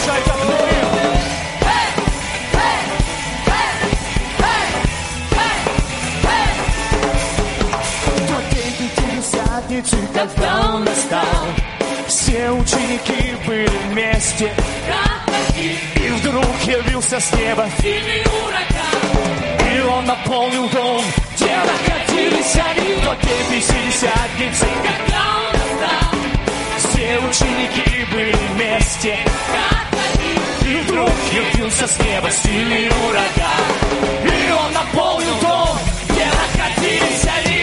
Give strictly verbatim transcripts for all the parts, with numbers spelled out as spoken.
Продолжай так, ну и... Когда он настал, все ученики были вместе, и вдруг явился с неба сильный ураган, и он наполнил дом, где находились они. В тот день Пятидесятницы, когда он настал, все ученики были вместе, и вдруг явился с неба сильный ураган, и он наполнил дом, где находились они.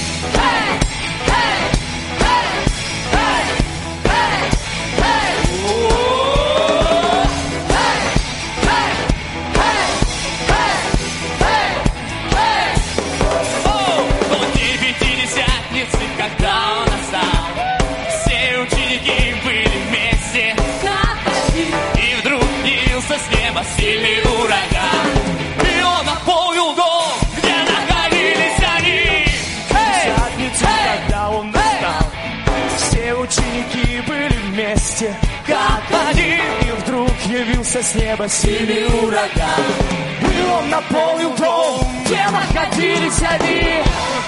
Сильный ураган, и он наполнил дом, где находились они. Пятидесятницы, когда он настал, все ученики были вместе, как один, и вдруг явился с неба сильный ураган, и он наполнил дом, где находились они.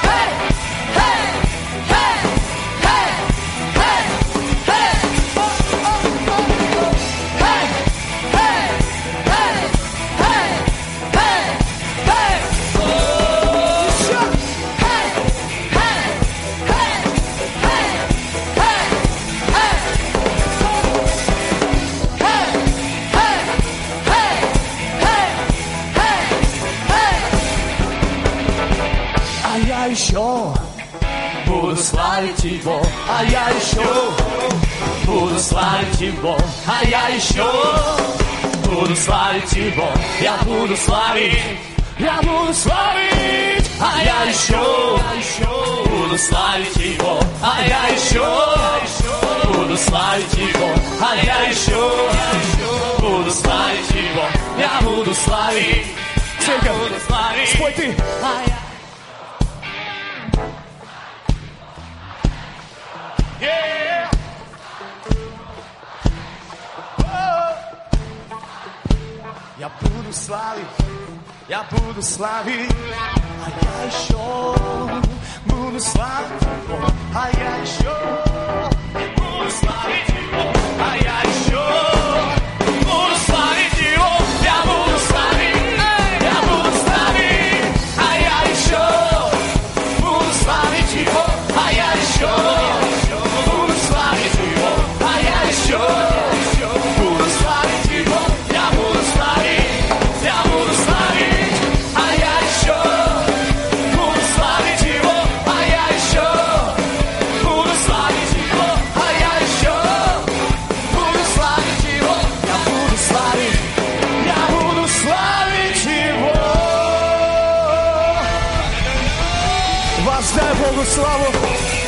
Еще буду славить его, а я еще буду славить его, а я еще буду славить его, я буду славить, я буду славить, а я еще буду славить его, а я еще буду славить его, а я еще буду славить его, я буду славить, я буду славить. Спой ты. Yeah. Oh. Я буду славить, я буду славить, а я еще буду славить, а я еще